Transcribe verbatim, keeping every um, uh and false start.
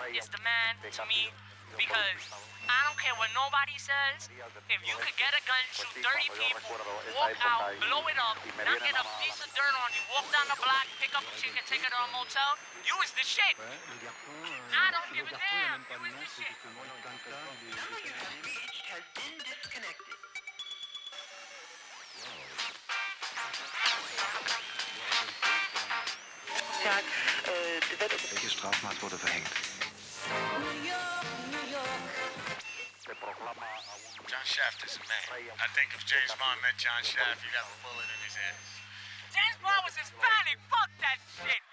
is the man to me because I don't care what nobody says. If you could get a gun, shoot thirty people, walk out, blow it up, not get a piece of dirt on you, walk down the block, pick up a chick and take her to a motel, you is the shit. I don't give a damn. You is the shit. Has been disconnected. Tag, äh, Welche Strafmaß wurde verhängt? John Shaft is a man. I think if James Bond met John Shaft, he'd have a bullet in his head. James Bond was Hispanic. Fuck that shit.